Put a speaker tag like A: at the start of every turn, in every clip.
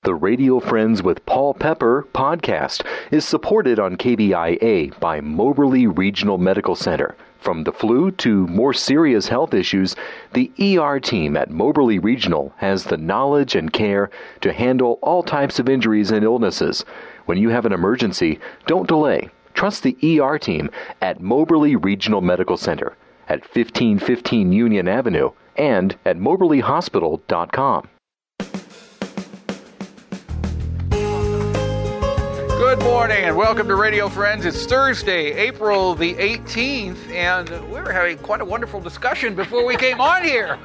A: The Radio Friends with Paul Pepper podcast is supported on KBIA by Moberly Regional Medical Center. From the flu to more serious health issues, the ER team at Moberly Regional has the knowledge and care to handle all types of injuries and illnesses. When you have an emergency, don't delay. Trust the ER team at Moberly Regional Medical Center at 1515 Union Avenue and at moberlyhospital.com.
B: Good morning and welcome to Radio Friends. It's Thursday, April the 18th, and we were having quite a wonderful discussion before we came on here.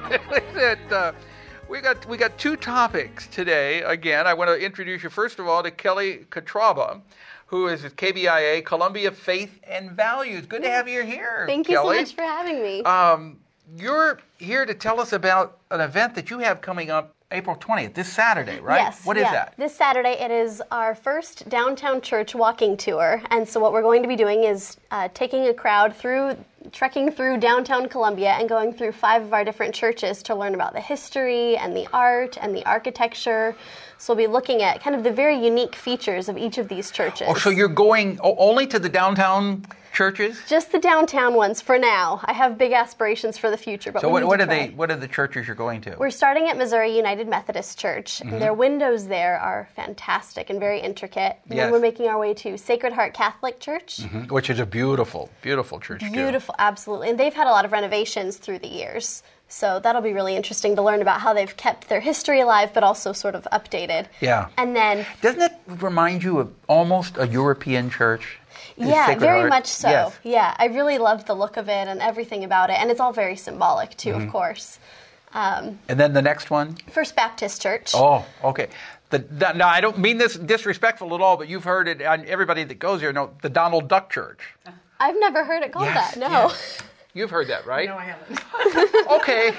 B: We got two topics today. Again, I want to introduce you first of all to Kelly Catraba, who is at KBIA, Columbia Faith and Values. Good to have you here,
C: Thank you
B: Kelly.
C: so much for having me.
B: You're here to tell us about an event that you have coming up April 20th, this Saturday, right?
C: Yes.
B: What is that?
C: This Saturday, it is our first downtown church walking tour. And so what we're going to be doing is taking a crowd trekking through downtown Columbia and going through 5 of our different churches to learn about the history and the art and the architecture. So we'll be looking at kind of the very unique features of each of these churches.
B: Oh, so you're going only to the downtown churches?
C: Just the downtown ones for now. I have big aspirations for the future, but
B: So
C: we need
B: what
C: to
B: are
C: try.
B: what are the churches you're going to?
C: We're starting at Missouri United Methodist Church.
B: Mm-hmm.
C: Their windows there are fantastic and very intricate. And
B: Yes.
C: then we're making our way to Sacred Heart Catholic Church.
B: Which is a beautiful, beautiful church too.
C: Beautiful, absolutely. And they've had a lot of renovations through the years. So that'll be really interesting to learn about how they've kept their history alive, but also sort of updated.
B: Yeah.
C: And then...
B: Doesn't it remind you of almost a European church?
C: Yeah,
B: Sacred
C: very
B: Heart?
C: much so.
B: Yes.
C: Yeah, I really love the look of it and everything about it. And it's all very symbolic, too,
B: Mm-hmm.
C: of course.
B: And then the next one?
C: First Baptist Church.
B: Oh, okay. Now, I don't mean this disrespectful at all, but you've heard it, and everybody that goes here knows the Donald Duck Church.
C: I've never heard it called
B: Yes,
C: that, no.
B: yes. You've heard that, right?
D: No, I haven't.
B: Okay.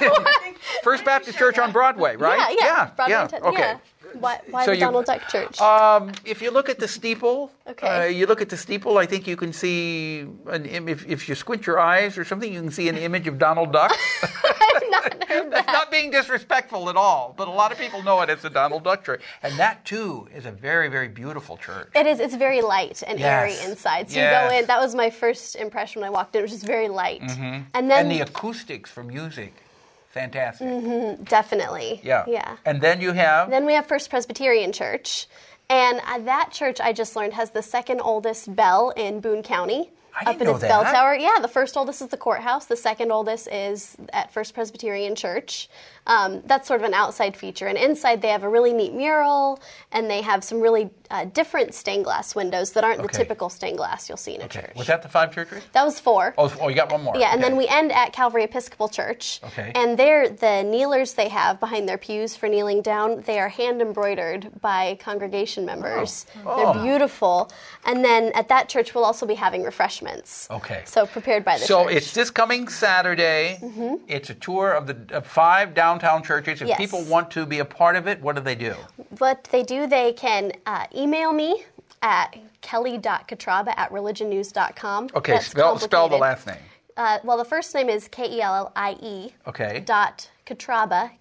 B: First Baptist Church on Broadway, right?
C: Yeah. Broadway,
B: Okay.
C: Yeah. Why
B: So
C: the
B: you-
C: Donald Duck Church?
B: If you look at the steeple,
C: Okay.
B: I think you can see, if you squint your eyes or something, you can see an image of Donald Duck.
C: I've not heard
B: That's
C: that.
B: not being disrespectful at all, but a lot of people know it as the Donald Duck Church. And that, too, is a very, very beautiful church.
C: It is. It's very light and airy
B: Yes.
C: inside. So
B: Yes.
C: you go in. That was my first impression when I walked in. It was just very light. And then
B: And the acoustics for music, fantastic.
C: definitely.
B: Yeah.
C: Yeah.
B: And then you have...
C: Then we have First Presbyterian Church, and that church I just learned has the second oldest bell in Boone County.
B: I didn't
C: up in
B: know
C: its bell
B: that.
C: tower. Yeah, the first oldest is the courthouse. The second oldest is at First Presbyterian Church. That's sort of an outside feature. And inside they have a really neat mural, and they have some really different stained glass windows that aren't the
B: Okay.
C: typical stained glass you'll see in a church.
B: Was that the 5 churches?
C: That was 4.
B: Oh, you got one more.
C: Yeah, and
B: Okay.
C: then we end at Calvary Episcopal Church.
B: Okay.
C: And there, the kneelers they have behind their pews for kneeling down, they are hand embroidered by congregation members.
B: Oh.
C: They're beautiful. And then at that church, we'll also be having refreshments.
B: Okay.
C: So prepared by the
B: So
C: church.
B: it's this coming Saturday. It's a tour of the 5 downtown churches. If
C: Yes.
B: people want to be a part of it, what do they do?
C: What they do, they can email me at kelly.catraba@religionnews.com.
B: Okay,
C: That's
B: spell the
C: complicated.
B: last name.
C: Well, the first name is Kellie.
B: Okay.
C: Catraba,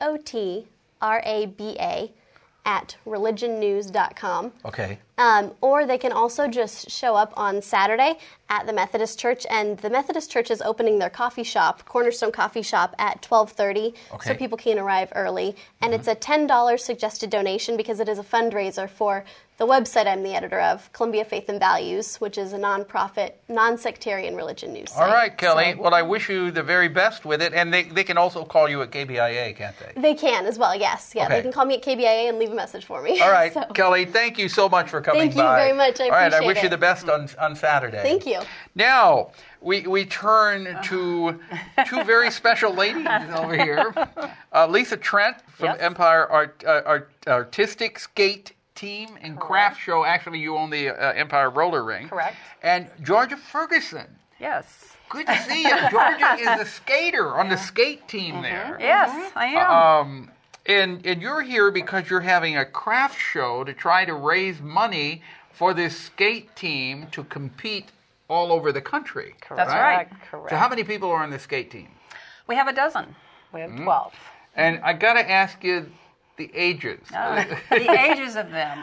C: KOTRABA @religionnews.com.
B: Okay.
C: Or they can also just show up on Saturday at the Methodist Church, and the Methodist Church is opening their coffee shop, Cornerstone Coffee Shop, at 12:30,
B: Okay.
C: so people can arrive early. And it's a $10 suggested donation because it is a fundraiser for the website I'm the editor of, Columbia Faith and Values, which is a nonprofit, non-sectarian religion news site.
B: All right, Kelly.
C: So
B: Well, I wish you the very best with it. And they can also call you at KBIA, can't they?
C: they can as well, yes. Yeah,
B: Okay.
C: they can call me at KBIA and leave a message for me.
B: All right,
C: So,
B: Kelly, thank you so much for coming
C: Thank you
B: by.
C: very much. I
B: All right, I
C: appreciate
B: wish you
C: it.
B: the best on Saturday.
C: Thank you.
B: Now, we turn to 2 very special ladies over here. Lisa Trent from
D: Yes.
B: Empire Artistic Skate Team and Craft Show. Actually, you own the Empire Roller Ring.
D: Correct.
B: And Georgia Ferguson.
D: Yes.
B: Good to see you. Georgia is a skater on the skate team there.
D: Yes, I am.
B: And you're here because you're having a craft show to try to raise money for this skate team to compete all over the country.
D: That's right.
B: So how many people are on the skate team?
D: We have a dozen. We have 12.
B: And I got to ask you, the ages.
D: The ages of them.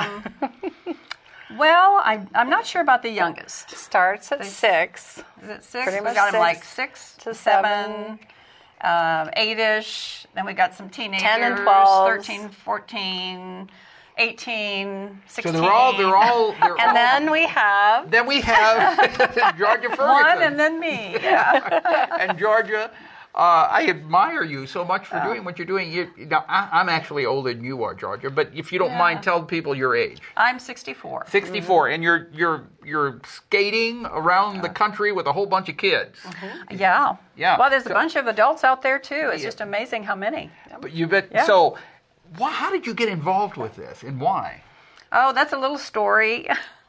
D: Well, I'm not sure about the youngest.
E: Starts at 6.
D: Is it 6?
E: Pretty
D: We
E: much
D: got them like
E: 6
D: 6
E: to
D: 7, 8-ish. Then we got some teenagers,
E: 10 and 12.
D: 13, 14, 18, 16.
B: So they're all.
E: And then we have
B: Then we have Georgia Ferguson.
D: one, and then me. Yeah.
B: And Georgia, I admire you so much for doing what you're doing. Now, I'm actually older than you are, Georgia, but if you don't mind, tell people your age.
D: I'm 64.
B: 64, and you're skating around the country with a whole bunch of kids.
D: Yeah.
B: Yeah.
D: Well, there's a bunch of adults out there too. It's just amazing how many.
B: But you bet.
D: Yeah.
B: So, how did you get involved with this, and why?
D: Oh, that's a little story.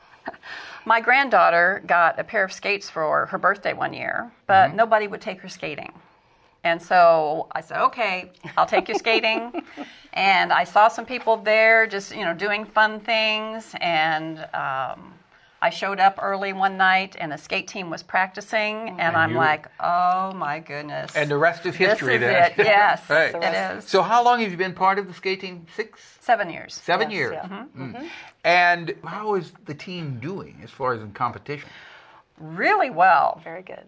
D: My granddaughter got a pair of skates for her birthday one year, but nobody would take her skating. And so I said, okay, I'll take you skating. And I saw some people there just, doing fun things. And I showed up early one night, and the skate team was practicing. And I'm like, oh, my goodness.
B: And the rest is history.
D: This is
B: then.
D: it. Yes,
B: Right.
D: it is.
B: So how long have you been part of the skate team?
D: 7 years.
B: 7
E: Yes,
B: years.
E: yeah.
B: And how is the team doing as far as in competition?
D: Really well.
E: very good.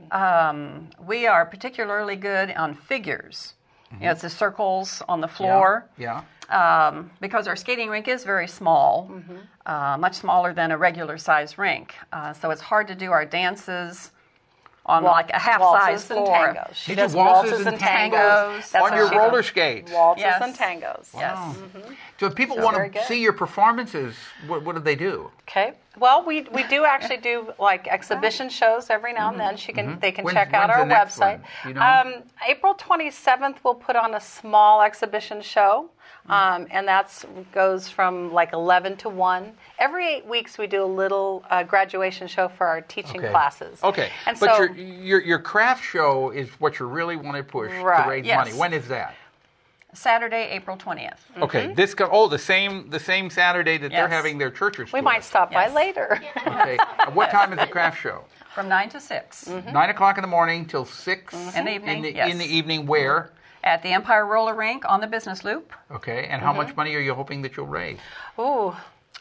D: We are particularly good on figures. It's the circles on the floor.
B: Yeah.
D: Because our skating rink is very small, much smaller than a regular size rink. So it's hard to do our dances on like a half-size
E: waltzes and
D: floor.
E: tangos. She
B: You do
E: does
B: waltzes and tangos
E: That's
B: on
E: what
B: your
E: she
B: roller
E: does.
B: skates.
E: Waltzes
D: Yes.
E: and tangos.
D: Yes.
B: So if people
E: So
B: want
E: very
B: to
E: good.
B: see your performances, what do they do?
E: Okay. Well, we do actually do like exhibition shows every now and then. They can check out
B: When's
E: our
B: the next
E: website.
B: one? Do you know?
E: April 27th, we'll put on a small exhibition show, and that goes from like 11 to 1. Every 8 weeks, we do a little graduation show for our teaching classes.
B: Okay.
E: And
B: But
E: so
B: your craft show is what you really want to push to
E: Right.
B: raise
D: Yes.
B: money. When is that?
D: Saturday, April 20th.
B: Okay. The same Saturday that they're
D: Yes.
B: having their churches.
E: we might stop by
D: Yes.
E: later.
B: Okay. What time is the craft show?
D: From 9 to 6.
B: 9 o'clock in the morning till 6
D: In the evening,
B: In the evening, where?
D: At the Empire Roller Rink on the Business Loop.
B: Okay. And how much money are you hoping that you'll raise?
E: Ooh,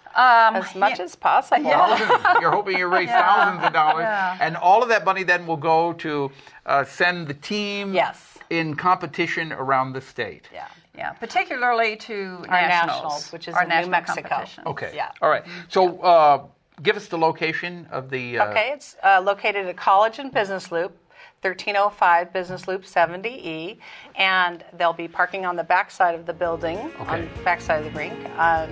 E: as much as possible.
B: Thousands. You're hoping you raise thousands of dollars,
D: Yeah.
B: and all of that money then will go to send the team
E: Yes.
B: in competition around the state.
E: Yeah.
D: Yeah, particularly to
E: Our
D: nationals,
E: nationals, which is
D: our
E: in New
D: national
E: Mexico.
D: competition.
B: Okay.
E: Yeah.
B: All right. So give us the location of the.
E: Okay, it's located at College and Business Loop, 1305 Business Loop 70E, and they'll be parking on the backside of the building, on the backside of the rink.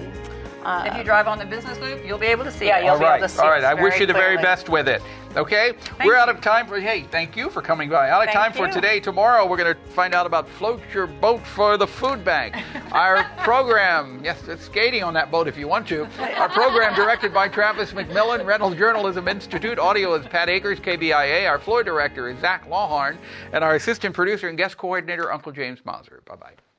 D: If you drive on the Business Loop, you'll be able to see
E: Yeah,
D: it.
E: you'll
B: All
E: be able
B: right.
E: to see
B: All right.
E: us
B: I wish
E: very
B: you the very
E: clearly.
B: best with it. Okay. We're out of time for. Hey, thank you for coming by. Out of time
E: Thank
B: for
E: you.
B: today. Tomorrow we're going to find out about Float Your Boat for the Food Bank. Our program. Yes, it's skating on that boat if you want to. Our program directed by Travis McMillan, Reynolds Journalism Institute. Audio is Pat Akers, KBIA. Our floor director is Zach Lawhorn, and our assistant producer and guest coordinator, Uncle James Mauser. Bye bye.